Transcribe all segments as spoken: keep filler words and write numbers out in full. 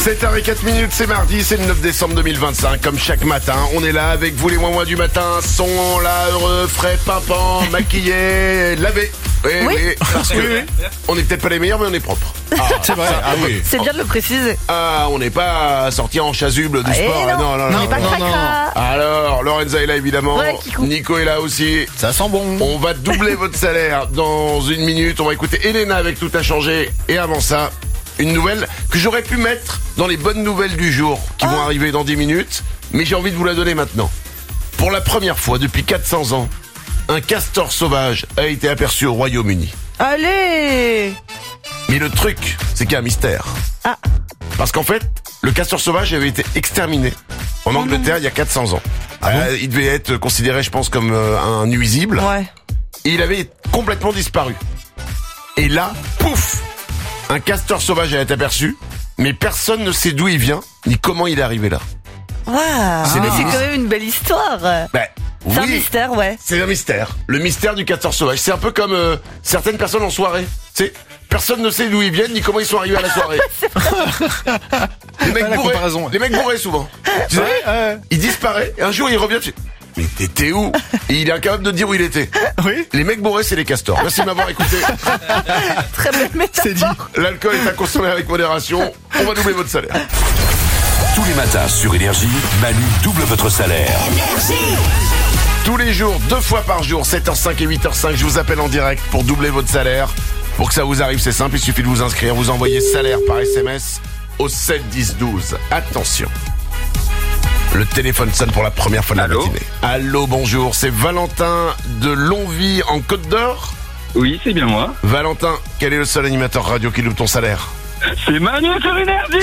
sept heures zéro quatre minutes, c'est mardi, c'est le neuf décembre deux mille vingt-cinq. Comme chaque matin, on est là avec vous les moins du matin. Sont là, heureux, frais, pimpants, maquillés, lavés. Oui, Oui. oui, parce que Oui, oui. on est peut-être pas les meilleurs, mais on est propre. Ah, c'est vrai. Ah oui. C'est bien de le préciser. Ah, on n'est pas sorti en chasuble du Eh sport. non, non, non, on non, n'est pas non. cracra. Alors, Lorenza est là évidemment. Ouais, Kikou. Nico est là aussi. Ça sent bon. On va doubler votre salaire dans une minute. On va écouter Elena avec Tout a changé. Et avant ça, une nouvelle que j'aurais pu mettre dans les bonnes nouvelles du jour qui vont arriver dans dix minutes. Mais j'ai envie de vous la donner maintenant. Pour la première fois depuis quatre cents ans, un castor sauvage a été aperçu au Royaume-Uni. Allez. Mais le truc, c'est qu'il y a un mystère. Ah. Parce qu'en fait, le castor sauvage avait été exterminé en Angleterre il y a quatre cents ans. Euh, il devait être considéré, je pense, comme euh, un nuisible. Ouais. Et il avait complètement disparu. Et là, pouf, un castor sauvage a été aperçu, mais personne ne sait d'où il vient, ni comment il est arrivé là. Waouh. C'est Mais les- c'est quand même une belle histoire. Ben, C'est un oui, mystère, ouais. c'est un mystère. Le mystère du castor sauvage. C'est un peu comme euh, certaines personnes en soirée. Tu sais, personne ne sait d'où ils viennent, ni comment ils sont arrivés à la soirée. les mecs Ouais, la bourrés, comparaison, ouais. les mecs bourrés souvent. Tu sais, Ouais. il disparaît, et un jour il revient, tu sais, mais t'étais où? Et il est incapable de dire où il était. Oui. Les mecs bourrés, c'est les castors. Merci de m'avoir écouté. Très belle C'est dit. métaphore. L'alcool est à consommer avec modération. On va doubler votre salaire. Tous les matins sur Énergie, Manu double votre salaire. Tous les jours, deux fois par jour, sept heures cinq et huit heures cinq, je vous appelle en direct pour doubler votre salaire. Pour que ça vous arrive, c'est simple, il suffit de vous inscrire. Vous envoyez salaire par S M S au sept dix douze. Attention. Le téléphone sonne pour la première fois de la Allô matinée. Allô, bonjour, c'est Valentin de Longwy en Côte d'Or. Oui, c'est bien moi. Valentin, quel est le seul animateur radio qui loupe ton salaire? C'est Manu sur Énergie.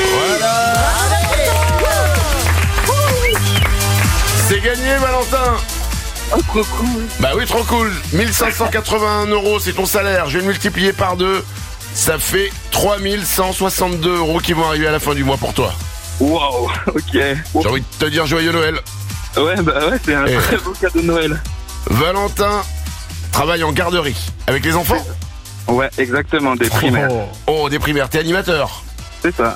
C'est gagné, Valentin. Oh, trop cool. Bah oui, trop cool. mille cinq cent quatre-vingt-un euros, c'est ton salaire. Je vais le multiplier par deux. Ça fait trois mille cent soixante-deux euros qui vont arriver à la fin du mois pour toi. Wow, ok. J'ai envie de te dire joyeux Noël. Ouais, bah ouais, c'est un Eh. très beau cadeau de Noël. Valentin travaille en garderie. Avec les enfants? Ouais, exactement, des primaires. Oh. Oh, des primaires. T'es animateur? C'est ça.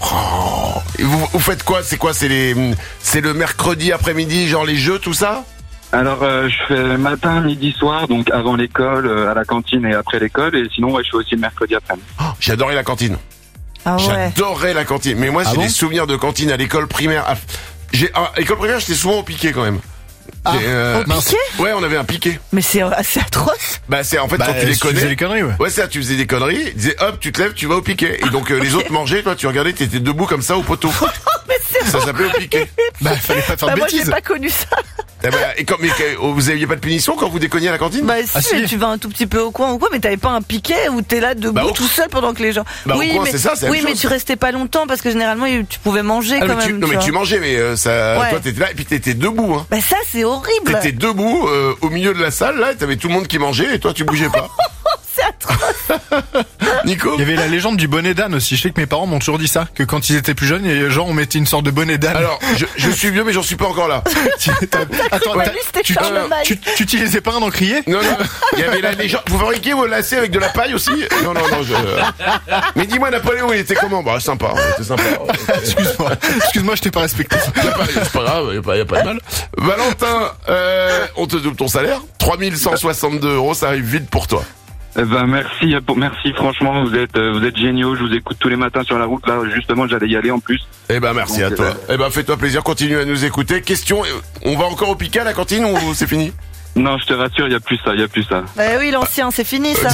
Oh. Et vous, vous faites quoi? C'est quoi? C'est les, c'est le mercredi après-midi, genre les jeux, tout ça? Alors, euh, je fais matin, midi, soir, donc avant l'école, euh, à la cantine et après l'école. Et sinon, ouais, je fais aussi le mercredi après-midi. Oh, j'adorais la cantine. Ah ouais. J'adorais la cantine. Mais moi, Ah j'ai bon des souvenirs de cantine à l'école primaire. Ah, j'ai, à l'école primaire, j'étais souvent au piquet quand même. Ah, J'ai, euh, Au piquet? Ouais, on avait un piquet. Mais c'est assez atroce. Bah, c'est en fait Bah, quand tu tu déconnais. faisais les conneries, ouais. Ouais, ça, tu faisais des conneries. Ils disaient, hop, tu te lèves, tu vas au piquet. Et donc, euh, les autres mangeaient, toi, tu regardais, t'étais debout comme ça au poteau. Mais c'est Ça s'appelait au piquet. Bah, fallait pas faire Bah de moi j'ai bêtises. pas connu ça. Eh ben, et comme, mais, que- oh, vous aviez pas de punition quand vous déconniez à la cantine? Bah si, Ah, si. mais tu vas un tout petit peu au coin ou quoi, mais t'avais pas un piquet où t'es là debout Bah, au- tout seul pendant que les gens. Bah, au oui, coin, mais c'est ça, c'est la oui, même mais chose. tu restais pas longtemps parce que généralement tu pouvais manger Ah, quand mais tu, même. non, mais vois. tu mangeais, mais euh, ça, Ouais. toi, t'étais là, et puis t'étais debout, hein. Bah ça c'est horrible. T'étais debout, euh, au milieu de la salle, là, et t'avais tout le monde qui mangeait, et toi, tu bougeais pas. C'est atroce. Nico? Il y avait la légende du bonnet d'âne aussi. Je sais que mes parents m'ont toujours dit ça, que quand ils étaient plus jeunes, et genre on mettait une sorte de bonnet d'âne. Alors, je, je suis vieux, mais j'en suis pas encore là. Tu- t'as- Attends, Ouais. t'as- Lui, c'était tu, Charlemagne. tu, tu utilisais pas un encrier? Non, non, il y avait la légende. Vous fabriquez vos lacets avec de la paille aussi? Non, non, non, je... Mais dis-moi, Napoléon, il était comment? Bah, sympa, il était sympa. Excuse-moi, excuse-moi, je t'ai pas respecté. Y a pas- C'est pas grave, y a pas, y a pas de mal. Valentin, euh, on te double ton salaire. trois mille cent soixante-deux euros, ça arrive vite pour toi. Eh ben, merci, pour- merci, franchement, vous êtes, euh, vous êtes géniaux. Je vous écoute tous les matins sur la route. Là, justement, j'allais y aller en plus. Eh ben, merci à Donc, toi. euh, Eh ben, fais-toi plaisir, continue à nous écouter. Question, euh, on va encore au piquet à la cantine ou c'est fini? Non, je te rassure, il y a plus ça, il y a plus ça. Bah oui, l'ancien, c'est fini ça.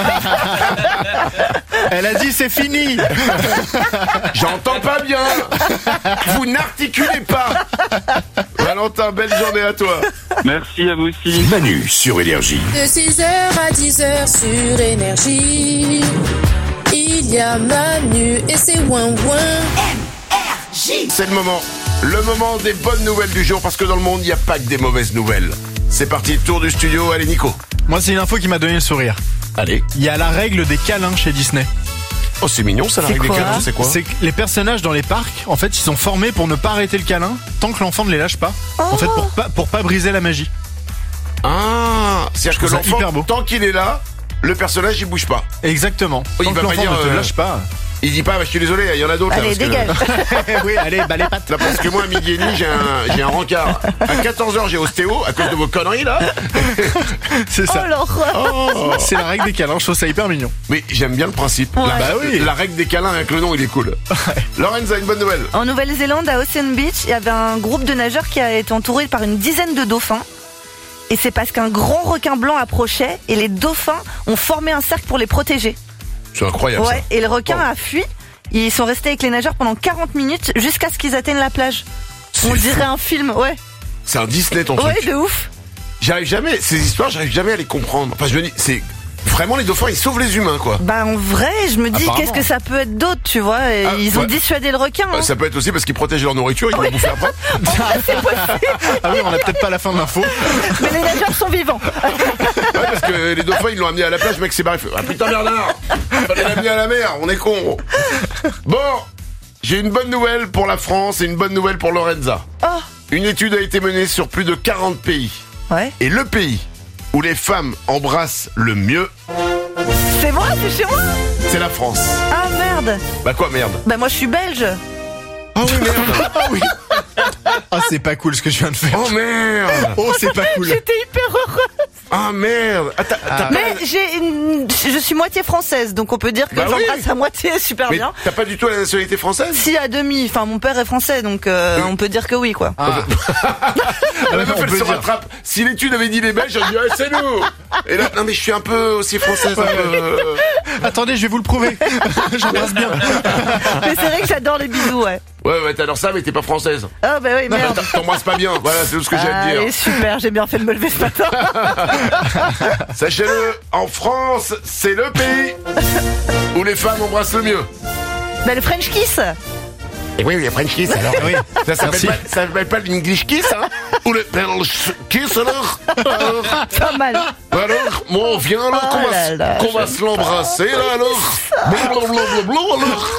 Elle a dit c'est fini. J'entends pas bien. Vous n'articulez pas. Valentin, belle journée à toi. Merci à vous aussi. Manu sur Énergie. De six heures à dix heures sur Énergie, il y a Manu et c'est ouin ouin. C'est le moment. Le moment des bonnes nouvelles du jour, parce que dans le monde, il n'y a pas que des mauvaises nouvelles. C'est parti, tour du studio. Allez, Nico. Moi, c'est une info qui m'a donné le sourire. Allez. Il y a la règle des câlins chez Disney. Oh, c'est mignon, ça, la C'est règle des quoi câlins, c'est quoi? C'est que les personnages dans les parcs, en fait, ils sont formés pour ne pas arrêter le câlin tant que l'enfant ne les lâche pas. En fait, pour pas, pour pas briser la magie. Ah, c'est-à-dire que trouve ça hyper l'enfant, beau. tant qu'il est là, le personnage, il bouge pas. Exactement. Il Tant va que pas l'enfant dire, ne te euh, lâche pas. Il dit pas, bah, je suis désolé, il y en a d'autres. Allez, là, dégage. Que... Oui, allez, bah les pattes. Là, parce que moi, à midi et demi, j'ai un, j'ai un rencard. À quatorze heures, j'ai ostéo, à cause de vos conneries, là. C'est ça. Oh l'horreur. Oh, c'est la règle des câlins, je trouve ça hyper mignon. Mais j'aime bien le principe. Ouais. La, Bah oui. la règle des câlins avec le nom, il est cool. Lorenza, une bonne nouvelle. En Nouvelle-Zélande, à Ocean Beach, il y avait un groupe de nageurs qui a été entouré par une dizaine de dauphins. Et c'est parce qu'un grand requin blanc approchait et les dauphins ont formé un cercle pour les protéger. C'est incroyable, Ouais, et le requin Oh. a fui. Ils sont restés avec les nageurs pendant quarante minutes jusqu'à ce qu'ils atteignent la plage. ça. On C'est dirait fou. un film, ouais. C'est un Disney, ton Ouais, truc. de ouf. J'arrive jamais, ces histoires, j'arrive jamais à les comprendre. Enfin, je me dis, c'est vraiment les dauphins, ils sauvent les humains, quoi. Bah en vrai, je me dis Apparemment. qu'est-ce que ça peut être d'autre, tu vois. Et Ah, ils ont ouais. dissuadé le requin. Euh, Hein. Ça peut être aussi parce qu'ils protègent leur nourriture, ils vont le bouffer après. Ah oui, on a peut-être pas la fin de l'info. Mais les nageurs sont vivants. Ouais, parce que les dauphins, ils l'ont amené à la plage, le mec s'est barré. il fait, ah putain, Bernard, fallait l'amener à la mer, on est con. Bon, j'ai une bonne nouvelle pour la France et une bonne nouvelle pour Lorenza. Oh. Une étude a été menée sur plus de quarante pays. Ouais. Et le pays où les femmes embrassent le mieux, C'est moi, c'est chez moi. c'est la France. Ah merde. Bah quoi, merde? Bah moi je suis belge. Oh oui, merde. Ah oui. Ah, c'est pas cool ce que je viens de faire. Oh merde. Oh, c'est pas cool. J'étais hyper heureuse. Ah merde. Ah, t'as- t'as pas- Mais j'ai une... je suis moitié française, donc on peut dire que Bah oui. j'embrasse à moitié super Mais bien. t'as pas du tout la nationalité française? Si à demi, enfin mon père est français, donc euh, on peut dire que oui quoi. Ah. Ah, la meuf, on elle peut se dire. rattrape. Si l'étude avait dit les Belges, j'aurais dit, ouais, c'est nous. Et là, non, mais je suis un peu aussi française. un peu, euh, Attendez, je vais vous le prouver. J'embrasse bien. Mais c'est vrai que j'adore les bisous, ouais. Ouais, ouais, t'adores ça, mais t'es pas française. Ah bah oui, merde. T'embrasses pas bien. Voilà, c'est tout ce que j'ai à te Allez, dire. super, j'ai bien fait de me lever ce matin. Sachez-le, en France, c'est le pays où les femmes embrassent le mieux. Bah le French kiss. Et oui, il y a French kiss, alors. Oui. Ça s'appelle Merci. pas, ça s'appelle pas l'English kiss, hein? Ou le French kiss, alors? Alors, Pas mal. alors, bon, viens, alors, Oh qu'on va, là s- là, qu'on va se l'embrasser, là, alors. Blablabla, alors.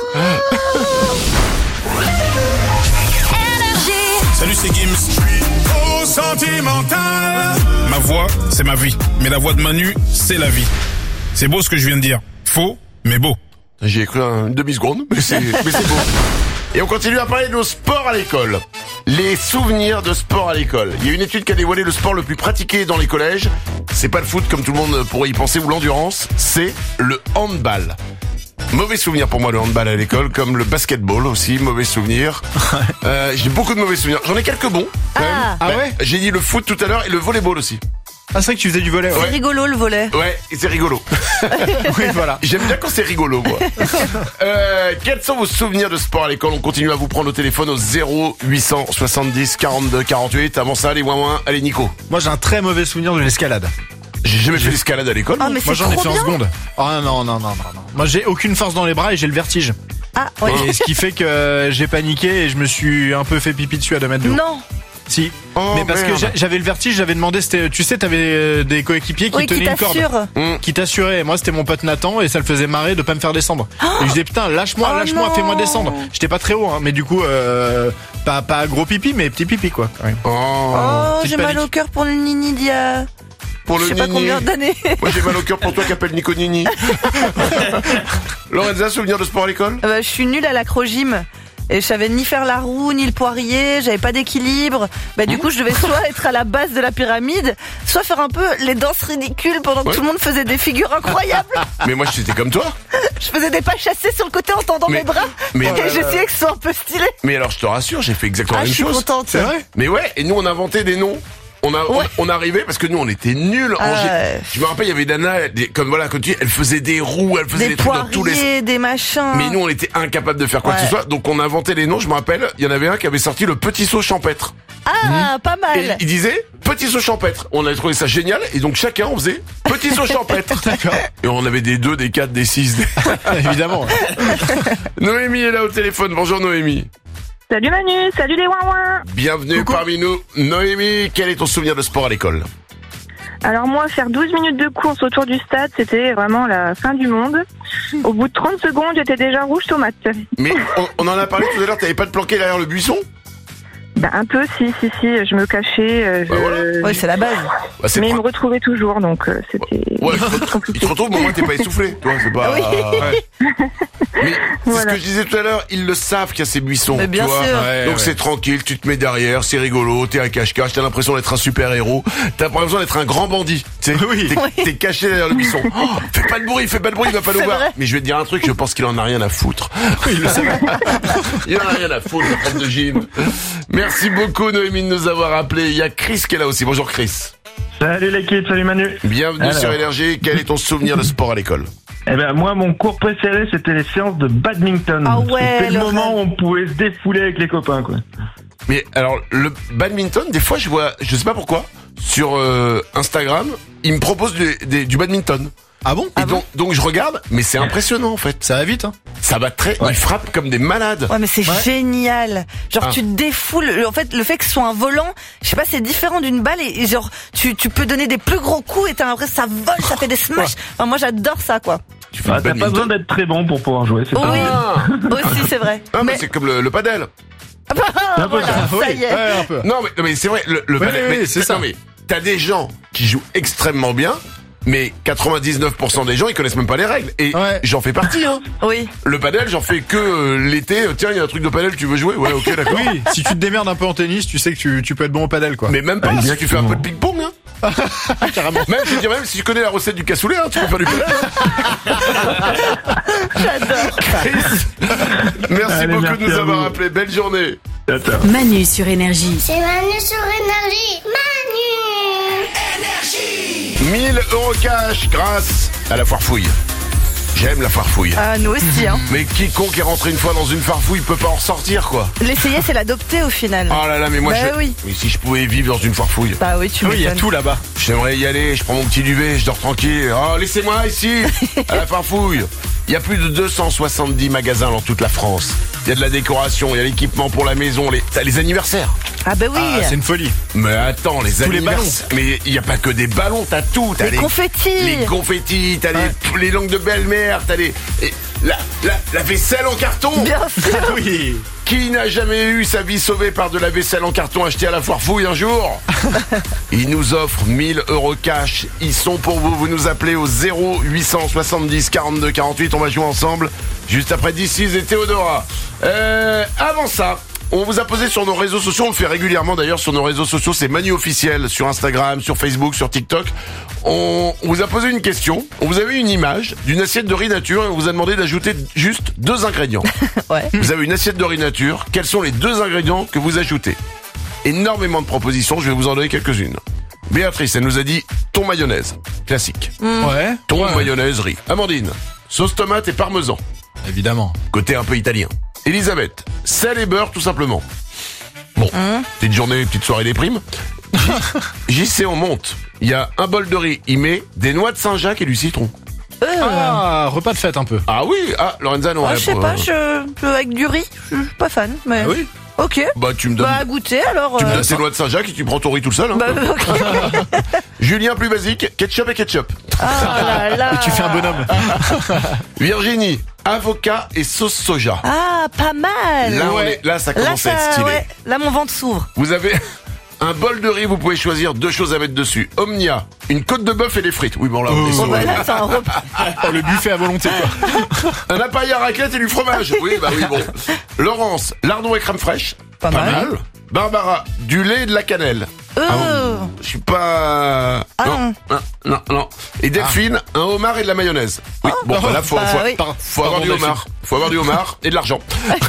Salut, c'est Gims. Oh, sentimental. Ma voix, c'est ma vie. Mais la voix de Manu, c'est la vie. C'est beau ce que je viens de dire. Faux, mais beau. J'ai cru une demi-seconde, mais c'est, mais c'est beau. Et on continue à parler de nos sports à l'école. Les souvenirs de sport à l'école. Il y a une étude qui a dévoilé le sport le plus pratiqué dans les collèges. C'est pas le foot comme tout le monde pourrait y penser ou l'endurance, c'est le handball. Mauvais souvenir pour moi le handball à l'école, comme le basketball aussi, mauvais souvenir. Euh, j'ai beaucoup de mauvais souvenirs. J'en ai quelques bons. Quand même. Ah. Ah Bah, ouais. J'ai dit le foot tout à l'heure et le volleyball aussi. Ah, c'est vrai que tu faisais du volet. C'est Ouais. rigolo le volet. Ouais, et c'est rigolo. Oui, voilà. J'aime bien quand c'est rigolo, moi. euh, quels sont vos souvenirs de sport à l'école? On continue à vous prendre au téléphone au zéro huit cent soixante-dix quarante-deux quarante-huit. Avant ça, allez, ouin ouin. Allez, Nico. Moi, j'ai un très mauvais souvenir de l'escalade. J'ai jamais fait l'escalade à l'école. Ah moi. mais Moi, c'est j'en ai trop fait en bien. seconde. Ah non, non, non, non, non. Moi, j'ai aucune force dans les bras et j'ai le vertige. Ah ouais. Et ce qui fait que j'ai paniqué et je me suis un peu fait pipi dessus à deux mètres de haut. Non. Si. Oh, mais parce merde. que j'a- j'avais le vertige, j'avais demandé, c'était, tu sais, t'avais euh, des coéquipiers qui Oui, qui tenaient une corde. t'assure. Qui t'assuraient. Moi, c'était mon pote Nathan et ça le faisait marrer de pas me faire descendre. Et je disais, putain, lâche-moi, Oh lâche-moi, non. fais-moi descendre. J'étais pas très haut, hein, mais du coup, euh, pas, pas gros pipi, mais petit pipi, quoi. quand même. Oh. Oh, petite j'ai mal panique. au cœur pour le Nini d'il y a... Pour Je le sais pas Nini. combien d'années. Moi, j'ai mal au cœur pour toi qui appelle Nico Nini. Lorenza, souvenir de sport à l'école? Euh, bah, je suis nulle à l'acrogym. Et je savais ni faire la roue, ni le poirier, j'avais pas d'équilibre. Bah, du coup, je devais soit être à la base de la pyramide, soit faire un peu les danses ridicules pendant que Ouais. tout le monde faisait des figures incroyables. Mais moi, j'étais comme toi. Je faisais des pas chassés sur le côté en tendant Mais- mes bras. mais- et j'essayais que ce soit un peu stylé. Mais alors, je te rassure, j'ai fait exactement Ah, la je même suis chose. contente. C'est vrai? Mais ouais, et nous, on inventait des noms. On a, Ouais. on, on arrivait parce que nous, on était nuls en Ah gé- ouais. Je me rappelle, il y avait Dana, des- comme voilà, comme tu dis, elle faisait des roues, elle faisait des, Des trucs dans tous les. poiriers, des machins. Mais nous, on était incapables de faire quoi que Ouais. ce soit. Donc, on inventait les noms. Je me rappelle, il y en avait un qui avait sorti le petit saut champêtre. Ah, pas Et mal. il disait petit saut champêtre. On avait trouvé ça génial. Et donc, chacun, on faisait petit saut champêtre. D'accord. Et on avait des deux, des quatre, des six. Des... Évidemment. Noémie est là au téléphone. Bonjour, Noémie. Salut Manu, salut les ouin-ouin. Bienvenue Coucou. parmi nous. Noémie, quel est ton souvenir de sport à l'école? Alors moi, faire douze minutes de course autour du stade, c'était vraiment la fin du monde. Au bout de trente secondes, j'étais déjà rouge tomate. Mais on, on en a parlé tout à l'heure, t'avais pas de planqué derrière le buisson? Bah, un peu, si, si, si, je me cachais. Euh, je... Bah voilà. Ouais, c'est la base. Bah, c'est Mais pas- il me retrouvait toujours, donc euh, c'était Ouais, il te compliqué. retrouve, mais au moins t'es pas essoufflé. Toi, c'est pas. Oui. Ouais. Mais c'est Voilà. ce que je disais tout à l'heure, ils le savent qu'il y a ces buissons. Mais bien tu vois. sûr. Ouais, Donc ouais. c'est tranquille, tu te mets derrière, c'est rigolo, t'es à cache-cache, t'as l'impression d'être un super-héros, t'as l'impression d'être un grand bandit. Tu sais, Oui. t'es, Oui. t'es caché derrière le buisson. Oh, fais pas de bruit, fais pas de bruit, il va pas nous C'est voir. vrai. Mais je vais te dire un truc, je pense qu'il en a rien à foutre. Il le sait. Il en a rien à foutre, le prof de gym. Merci beaucoup Noémie de nous avoir appelé. Il y a Chris qui est là aussi. Bonjour Chris. Salut l'équipe, salut Manu. Bienvenue Alors. sur Énergie. Quel est ton souvenir de sport à l'école? Eh ben moi mon cours préféré c'était les séances de badminton. Ah ouais, C'était le le moment rêve. où on pouvait se défouler avec les copains quoi. Mais alors le badminton, des fois je vois, je sais pas pourquoi, sur euh, Instagram, ils me proposent du, des- du badminton. Ah bon? Et donc, donc je regarde, mais c'est impressionnant en fait. Ça va vite, hein? Ça va très, ils frappent comme des malades. Ouais, mais c'est Ouais. génial. Genre, Ah. tu te défoules. En fait, le fait que ce soit un volant, je sais pas, c'est différent d'une balle et, et genre, tu, tu peux donner des plus gros coups et t'as l'impression que ça vole, ça fait des smash. Enfin, moi, j'adore ça, quoi. Tu fais Bah, du t'as pas badminton. besoin d'être très bon pour pouvoir jouer, c'est Oui, pas aussi, c'est vrai. Ah, mais mais c'est comme le, le padel. Ah, un peu voilà, ça, ça Oui, y est. ouais, un peu. Non mais, non, mais c'est vrai, le, le Ouais, padel, ouais, mais, c'est ça. non, mais t'as des gens qui jouent extrêmement bien, mais quatre-vingt-dix-neuf pour cent des gens ils connaissent même pas les règles. Et Ouais. j'en fais partie, hein. Oui. Le padel, j'en fais que euh, l'été. Euh, Tiens, il y a un truc de padel, tu veux jouer? Ouais, ok, d'accord. Oui, si tu te démerdes un peu en tennis, tu sais que tu, tu peux être bon au padel, quoi. Mais même pas, si tu fais un peu de ping-pong, hein. Carrément. Même, je veux dire, même si tu connais la recette du cassoulet, hein, tu peux faire du padel. J'adore. Merci Allez, beaucoup merci de nous à avoir vous. appelé. Belle journée. Attends. Manu sur Énergie. C'est Manu sur Énergie. Manu. mille euros cash grâce à la foire fouille. J'aime la foire fouille. Ah, nous aussi, hein. Mais quiconque est rentré une fois dans une foire fouille peut pas en ressortir, quoi. L'essayer, c'est l'adopter au final. Oh là là, mais moi Bah je. oui. Mais si je pouvais vivre dans une foire fouille. Bah oui, tu Oui, il y a m'étonnes. tout là-bas. J'aimerais y aller, je prends mon petit duvet, je dors tranquille. Oh, laissez-moi ici, à la farfouille. Il y a plus de deux cent soixante-dix magasins dans toute la France. Il y a de la décoration, il y a l'équipement pour la maison, les... t'as les anniversaires. Ah bah oui. Ah, c'est une folie. Mais attends, les Tous les anniversaires. Mais il y a pas que des ballons, t'as tout. T'as Les confettis. Les confettis, t'as Ouais. les, les langues de belle-mère, t'as les. et la, la, la vaisselle en carton. Bien sûr. Oui. Qui n'a jamais eu sa vie sauvée par de la vaisselle en carton achetée à la foire fouille un jour? Ils nous offrent mille euros cash. Ils sont pour vous. Vous nous appelez au zéro huit cent soixante-dix quarante-deux quarante-huit. On va jouer ensemble juste après D six et Théodora. Euh, avant ça, on vous a posé sur nos réseaux sociaux. On le fait régulièrement d'ailleurs sur nos réseaux sociaux. C'est Manu officiel sur Instagram, sur Facebook, sur TikTok. On, on vous a posé une question. On vous a eu une image d'une assiette de riz nature et on vous a demandé d'ajouter juste deux ingrédients. Ouais. Vous avez une assiette de riz nature. Quels sont les deux ingrédients que vous ajoutez? Énormément de propositions, je vais vous en donner quelques-unes. Béatrice, elle nous a dit thon mayonnaise, classique. Ouais. Thon Ouais. mayonnaise riz. Amandine, sauce tomate et parmesan, Évidemment. côté un peu italien. Elisabeth, sel et beurre tout simplement. Bon, petite journée, petite soirée des primes. J C, on monte. Il y a un bol de riz, il met des noix de Saint-Jacques et du citron. Ah, repas de fête un peu. Ah oui, ah Lorenza, non. Ah, elle- je sais pas, je, je- avec du riz, je suis pas fan. Mais... Ah oui. Ok. Bah tu me donnes, Bah, à goûter alors. tu me euh, donnes tes noix de Saint-Jacques et tu prends ton riz tout seul. Hein. Bah, ok. Julien, plus basique, ketchup et ketchup. Ah là là. Et tu fais un bonhomme. Virginie, avocat et sauce soja. Ah, pas mal. Là, on est, là, ça Là, commence à être ça, stylé. ouais, là, mon ventre s'ouvre. Vous avez un bol de riz, vous pouvez choisir deux choses à mettre dessus. Omnia, une côte de bœuf et des frites. Oui, bon là, on est Oh. sur- Bon, bah, là, c'est un repas. Oh, le buffet à volonté, quoi. un appareil à raclette et du fromage. Oui, bah oui, bon. Laurence, lardon et crème fraîche. Pas mal. Barbara, du lait et de la cannelle. Euh, Ah, je suis pas... Ah non, non, non, non. Et Delphine, un homard et de la mayonnaise. Oui, bon, bah là, faut, bah faut, oui. faut avoir Pardon, du Delphine. homard. Faut avoir du homard et de l'argent.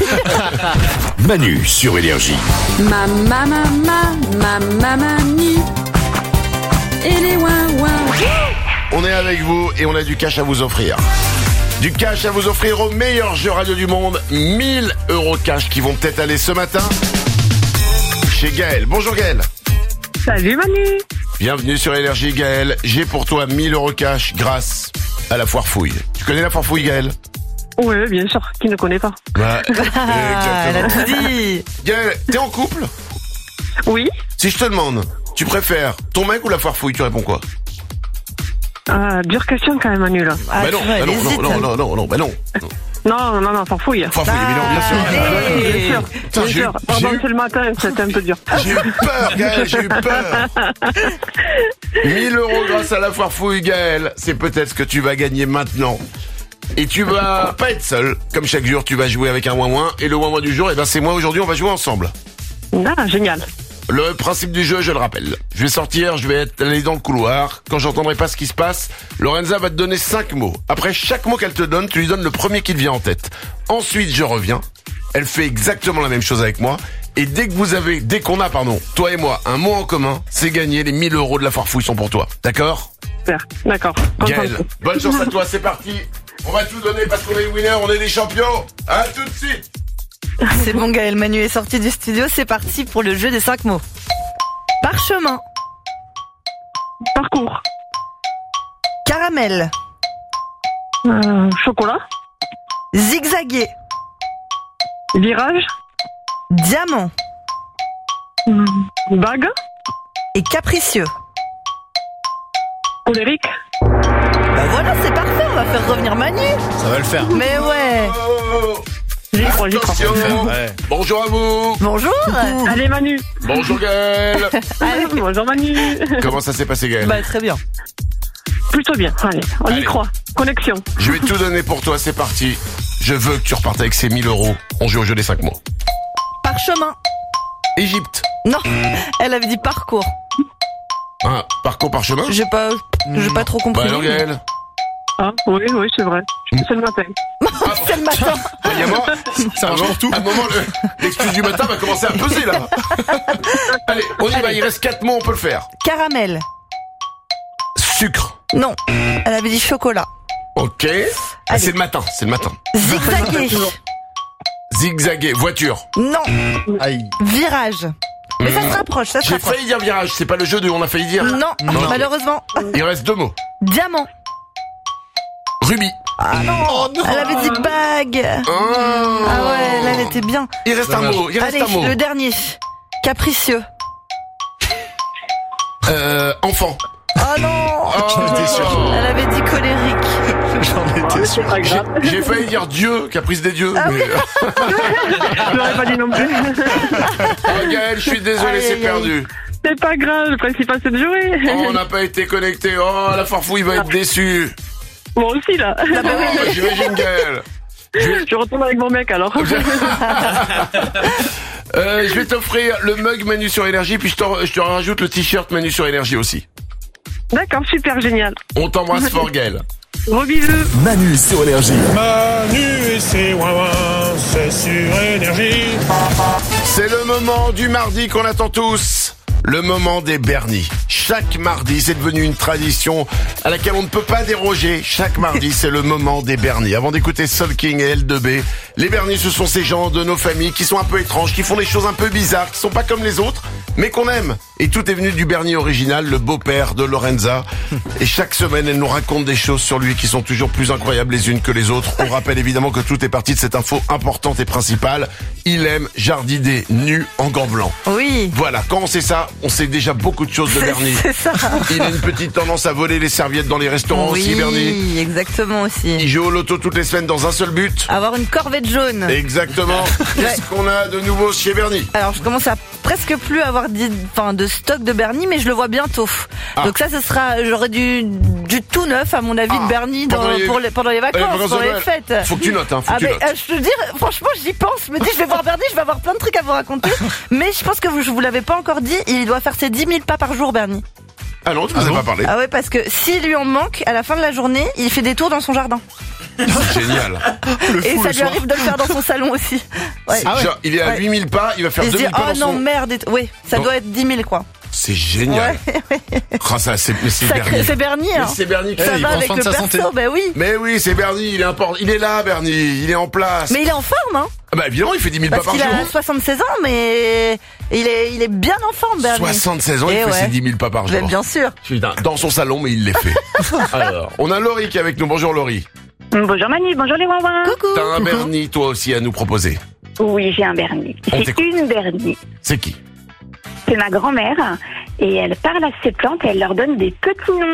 Manu sur Énergie. Ma ma ma ma ma ma Manu. Et les ouin ouin. On est avec vous et on a du cash à vous offrir. Du cash à vous offrir au meilleur jeu radio du monde. mille euros cash qui vont peut-être aller ce matin chez Gaël. Bonjour Gaël. Salut Manu. Bienvenue sur Énergie Gaël. J'ai pour toi mille euros cash grâce à la foire fouille. Tu connais la foire fouille Gaël? Oui, bien sûr, qui ne connaît pas. Ouais, Ah, elle a exactement. tout dit. Gaël, t'es en couple? Oui. Si je te demande, tu préfères ton mec ou la foire fouille, tu réponds quoi? Ah, dure question quand même Manu là. Ah, Bah non, tu vois, bah elle non, non, hésite. non, non, non, non, bah non. Non, non, non, farfouille. Farfouille, ah, mais non, bien sûr. Hey, bien sûr. Putain, bien sûr. Pardon, c'est le matin, c'était un peu dur. J'ai eu peur, Gaël, j'ai eu peur. mille euros grâce à la farfouille, Gaël. C'est peut-être ce que tu vas gagner maintenant. Et tu vas pas être seul. Comme chaque jour, tu vas jouer avec un ouin-ouin. Et le ouin-ouin du jour, eh ben, c'est moi aujourd'hui, on va jouer ensemble. Ah, génial. Le principe du jeu, je le rappelle. Je vais sortir, je vais être allé dans le couloir. Quand j'entendrai pas ce qui se passe, Lorenza va te donner cinq mots. Après chaque mot qu'elle te donne, tu lui donnes le premier qui te vient en tête. Ensuite, je reviens. Elle fait exactement la même chose avec moi. Et dès que vous avez, dès qu'on a, pardon, toi et moi, un mot en commun, c'est gagné. Les mille euros de la farfouille sont pour toi. D'accord? Super, d'accord. Gaël, bonne chance à toi, c'est parti. On va tout donner parce qu'on est winner, on est des champions. À tout de suite. C'est bon, Gaël, Manu est sorti du studio, c'est parti pour le jeu des cinq mots. Parchemin. Parcours. Caramel. Euh, chocolat. Zigzaguer. Virage. Diamant. Mmh. Bague. Et capricieux. Colérique. Bah voilà, c'est parfait, on va faire revenir Manu. Ça va le faire. Mais ouais. J'y crois, j'y crois. Ouais. Bonjour à vous. Bonjour. Coucou. Allez Manu. Bonjour Gaël. Allez, bonjour Manu. Comment ça s'est passé, Gaël? Bah très bien. Plutôt bien, allez, on Allez. y croit. Connexion. Je vais tout donner pour toi, c'est parti. Je veux que tu repartes avec ces mille euros. On joue au jeu des cinq mots. Parchemin. Égypte. Non, elle avait dit parcours. Ah, parcours parchemin? J'ai pas, j'ai pas trop compris. Bah alors, Gaël. Ah, oui, oui, c'est vrai. C'est le matin. C'est le matin. Il y a moi, ça marche pour tout. À un moment, le- l'excuse du matin va commencer à peser, là. Allez, on y va, il reste quatre mots, on peut le faire. Caramel. Sucre. Non, elle avait dit chocolat. Ok. Ah, c'est le matin, c'est le matin. Zigzaguer. Zigzaguer. Voiture. Non. Aïe. Virage. Mais ça se rapproche, ça se J'ai rapproche. failli dire virage, c'est pas le jeu de on a failli dire. Non, Non. malheureusement. Il reste deux mots. Diamant. Rubis. Ah non, elle avait dit bague. Oh. Ah ouais, là elle était bien. Il reste un mot, il reste Allez, un mot. le dernier. Capricieux. Euh, enfant. Oh non. J'en étais sûr. Elle avait dit colérique. J'en étais sûr. J'ai, j'ai failli dire Dieu, caprice des dieux. Ah mais... Je l'aurais pas dit non plus. Oh, Gaël, je suis désolé, Aïe, c'est aïe, perdu. C'est pas grave, le principal c'est de jouer. Oh, on n'a pas été connecté. Oh, la farfouille va être déçue. Moi aussi là. Oh, j'imagine Gaël. Je retourne avec mon mec alors. Euh, je vais t'offrir le mug Manu sur Énergie, puis je, t'en- je te rajoute le t-shirt Manu sur Énergie aussi. D'accord, super génial. On t'embrasse fort, Gaël. Gros bisous. Manu sur Énergie. Manu et ses ouin c'est sur Énergie. C'est le moment du mardi qu'on attend tous. Le moment des Bernis. Chaque mardi, c'est devenu une tradition à laquelle on ne peut pas déroger. Chaque mardi, c'est le moment des Bernis. Avant d'écouter Soul King et L deux B, les Bernis, ce sont ces gens de nos familles qui sont un peu étranges, qui font des choses un peu bizarres, qui sont pas comme les autres, mais qu'on aime. Et tout est venu du Bernis original, le beau-père de Lorenza. Et chaque semaine, elle nous raconte des choses sur lui qui sont toujours plus incroyables les unes que les autres. On rappelle évidemment que tout est parti de cette info importante et principale. Il aime jardiner nu en gants blancs. Oui. Voilà, quand on sait ça, on sait déjà beaucoup de choses de Bernie. C'est ça. Il a une petite tendance à voler les serviettes dans les restaurants aussi, Bernie. Oui, exactement aussi. Il joue au loto toutes les semaines dans un seul but. Avoir une corvette jaune. Exactement. Qu'est-ce qu'on a de nouveau chez Bernie? Alors je commence à presque plus avoir dit, enfin, de stock de Bernie, mais je le vois bientôt. Ah. Donc ça, ce sera, j'aurai du, du tout neuf à mon avis Ah. de Bernie dans, Pendant les- pour les, pendant les vacances, vacances de pendant les Noël. fêtes. Faut que tu notes, hein, faut Ah, que tu mais, notes. euh, je te dis, franchement, j'y pense. Je me dis, je vais voir Bernie, je vais avoir plein de trucs à vous raconter. Mais je pense que vous, je vous l'avais pas encore dit, il doit faire ses dix mille pas par jour, Bernie. Ah non, tu nous Ah as bon pas parlé. Ah ouais, parce que s'il lui en manque, à la fin de la journée, il fait des tours dans son jardin. Génial. Le Et fou, ça le lui soir. arrive de le faire dans son salon aussi. Ouais. Ah ouais. Genre, il est à Ouais. huit mille pas, il va faire Il se deux dit, mille pas oh dans non, son... merde. et t- Oui, ça Dans- doit être dix mille, quoi. C'est génial. Ouais. Ah, ça, c'est, mais c'est Sacré, Bernie. c'est Bernie, Mais hein. c'est Bernie qui Ça Eh, il va prend avec soin le de sa perso, santé. bah oui. Mais oui, c'est Bernie, il est important. Il est là, Bernie. Il est en place. Mais il est en forme, hein. Ah bah évidemment, il fait dix mille pas Parce par qu'il jour. a soixante-seize ans, mais il est, il est bien en forme, Bernie. soixante-seize ans, il Eh fait ouais. ses dix mille pas par Mais jour. bien sûr. Putain, dans son salon, mais il les fait. Alors, on a Laurie qui est avec nous. Bonjour Laurie. Bonjour Manu, bonjour les ouin Coucou. T'as un Bernie, toi aussi, à nous proposer. Oui, j'ai un Bernie. On C'est t'écoute. une Bernie. C'est qui? C'est ma grand-mère et elle parle à ses plantes et elle leur donne des petits noms.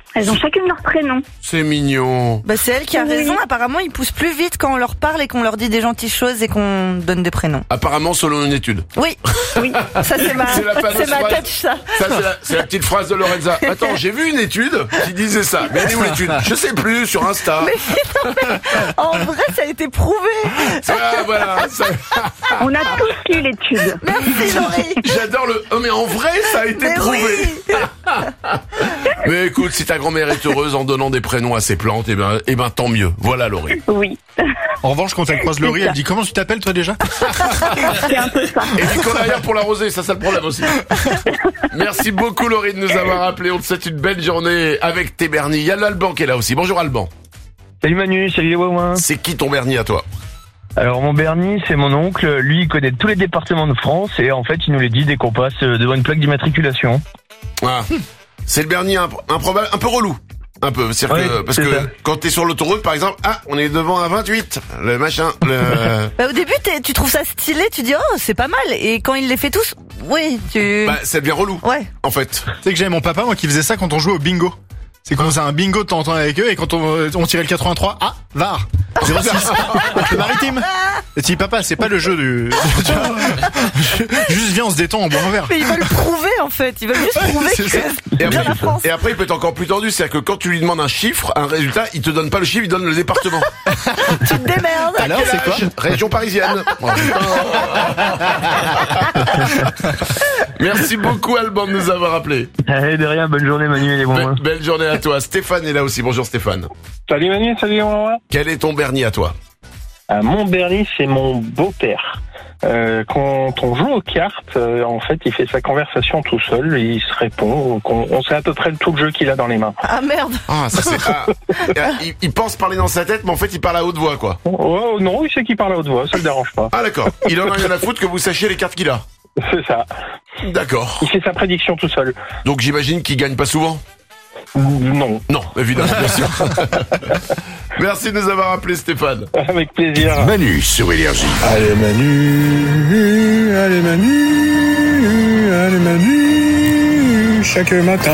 Elles ont chacune leur prénom. C'est mignon. Bah c'est elle qui a Oui. raison. Apparemment, ils poussent plus vite quand on leur parle et qu'on leur dit des gentilles choses et qu'on donne des prénoms. Apparemment, selon une étude. Oui, oui. Ça c'est ma, C'est la fameuse c'est ma phrase. touch ça. Ça, c'est la, c'est la petite phrase de Lorenza. Attends, j'ai vu une étude qui disait ça. Mais elle est où l'étude? Je sais plus, sur Insta. Mais non, mais en vrai, ça a été prouvé. Ah, voilà. ça- On a tous lu l'étude. Merci Laurie. J'adore le. Oh, mais en vrai, ça a été Mais prouvé. oui. Mais écoute, si ta grand-mère est heureuse en donnant des prénoms à ses plantes, eh ben, eh ben, tant mieux. Voilà, Laurie. Oui. En revanche, quand elle croise Laurie, elle dit comment tu t'appelles toi déjà? C'est un peu ça. Et puis qu'on a rien pour l'arroser, ça c'est le problème aussi. Merci beaucoup Laurie de nous avoir appelé. On te souhaite une belle journée avec tes Bernie. Il y a l'Alban qui est là aussi. Bonjour Alban. Salut Manu, salut les Wawins. C'est qui ton Bernie à toi? Alors mon Bernie, c'est mon oncle. Lui, il connaît tous les départements de France et en fait, il nous les dit dès qu'on passe devant une plaque d'immatriculation. Ah, c'est le Bernie imp- improbable, un peu relou. Un peu, c'est-à-dire Oui, que, parce c'est que ça. quand t'es sur l'autoroute par exemple, ah, on est devant un vingt-huit, le machin, le... Bah, au début, t'es- tu trouves ça stylé, tu dis oh c'est pas mal. Et quand il les fait tous, oui, tu. bah, ça devient relou. Ouais. En fait. Tu sais que j'avais mon papa, moi, qui faisait ça quand on jouait au bingo. C'est qu'on faisait un bingo de temps en temps avec eux et quand on, on tirait le quatre-vingt-trois, ah, V A R. zéro six. Le maritime. Et tu dis, papa, c'est pas le jeu du, juste viens, on se détend, on boit un verre. Mais ils veulent prouver en fait. Ils veulent juste prouver c'est que ça. Et c'est bien après, la France. et après, il peut être encore plus tordu, c'est-à-dire que quand tu lui demandes un chiffre, un résultat, il te donne pas le chiffre, il donne le département. Tu te démerdes. Alors, c'est quoi? Région parisienne. Oh, putain. Merci beaucoup Alban de nous avoir appelé. Allez, de rien, bonne journée Manu et les Wawins. Be- belle journée à toi. Stéphane est là aussi. Bonjour Stéphane. Salut Manu, salut les Wawins. Quel est ton Bernie à toi? Euh, mon Bernie, c'est mon beau-père. Euh, quand on joue aux cartes, euh, en fait, il fait sa conversation tout seul, et il se répond. On, on sait à peu près tout le jeu qu'il a dans les mains. Ah merde. Ah, ça c'est. Ah, il, il pense parler dans sa tête, mais en fait, il parle à haute voix, quoi. Oh, non, il sait qu'il parle à haute voix, ça le dérange pas. Ah d'accord. Il en a rien à foutre que vous sachiez les cartes qu'il a. C'est ça. D'accord. Il fait sa prédiction tout seul. Donc j'imagine qu'il gagne pas souvent. Non. Non, évidemment, bien sûr. Merci de nous avoir appelé Stéphane. Avec plaisir. Manu sur Énergie. Allez Manu, allez Manu, allez Manu, chaque matin.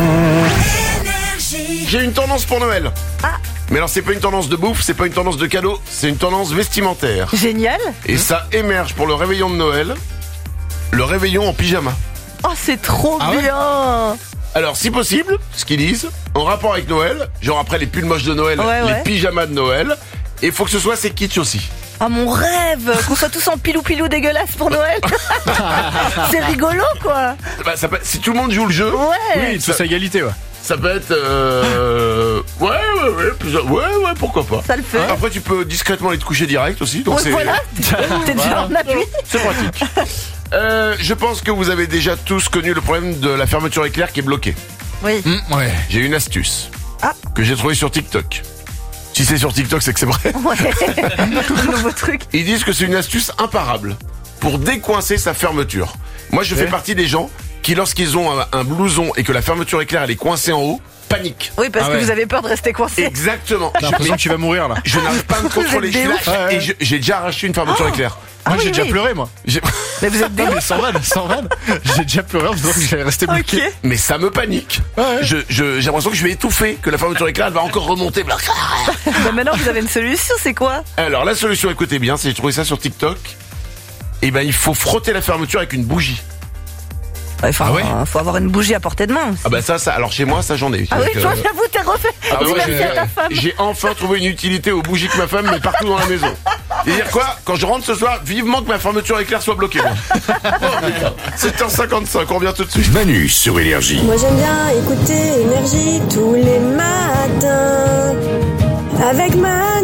J'ai une tendance pour Noël. Ah. Mais alors c'est pas une tendance de bouffe, c'est pas une tendance de cadeau, c'est une tendance vestimentaire. Génial. Et ça émerge pour le réveillon de Noël. Le réveillon en pyjama. Oh c'est trop Ah ouais bien. Alors, si possible, ce qu'ils disent, en rapport avec Noël, genre après les pulls moches de Noël, Ouais, les ouais. pyjamas de Noël, et faut que ce soit assez kitsch aussi. Ah mon rêve, qu'on soit tous en pilou-pilou dégueulasse pour Noël. C'est rigolo quoi. Bah, ça peut, si tout le monde joue le jeu, Ouais. Oui, c'est à égalité, ouais. ça peut être... Euh, ouais, ouais, ouais, plusieurs- ouais, ouais, pourquoi pas. Ça le fait. Après, tu peux discrètement aller te coucher direct aussi, donc Ouais, c'est voilà. T'es déjà en appui. c'est pratique. Euh, je pense que vous avez déjà tous connu le problème de la fermeture éclair qui est bloquée. Oui. Mmh, ouais. J'ai une astuce Ah. que j'ai trouvée sur TikTok. Si c'est sur TikTok, c'est que c'est vrai. Ouais. Nouveau truc. Ils disent que c'est une astuce imparable pour décoincer sa fermeture. Moi, je fais partie des gens qui, lorsqu'ils ont un, un blouson et que la fermeture éclair elle est coincée en haut, paniquent. Oui, parce Ah que ouais. vous avez peur de rester coincé. Exactement. J'ai l'impression que tu vas mourir, là. Je n'arrive pas à me contrôler. Je suis là, Vous êtes et je- j'ai déjà arraché une fermeture éclair. Ah Moi, oui, j'ai déjà oui. pleuré, moi. J'ai- Mais vous êtes des Non, mais sans vanne, sans vanne. J'ai déjà pleuré en me disant que j'allais rester bloqué. Ok. Mais ça me panique. Ouais, ouais. Je, je, j'ai l'impression que je vais étouffer, que la fermeture éclair elle va encore remonter. Bah maintenant vous avez une solution, c'est quoi? Alors la solution, écoutez bien, c'est j'ai trouvé ça sur TikTok. Et ben il faut frotter la fermeture avec une bougie. Il faut, Ah ouais euh, faut avoir une bougie à portée de main. aussi. Ah bah ça, ça. Alors chez moi, ça j'en ai. Ah oui, Donc, toi, euh, j'avoue, t'es refait. Ah bah Dis moi, merci j'ai- à ta femme. j'ai enfin trouvé une utilité aux bougies que ma femme met partout dans la maison. Et dire quoi? Quand je rentre ce soir, vivement que ma fermeture éclair soit bloquée. moi. Oh, putain. sept heures cinquante-cinq, on revient tout de suite. Manu sur Énergie. Moi j'aime bien écouter Énergie tous les matins avec ma